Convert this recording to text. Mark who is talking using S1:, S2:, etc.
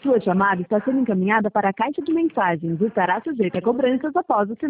S1: sua chamada está sendo encaminhada para a caixa de mensagens e estará sujeita a cobranças após o sinal.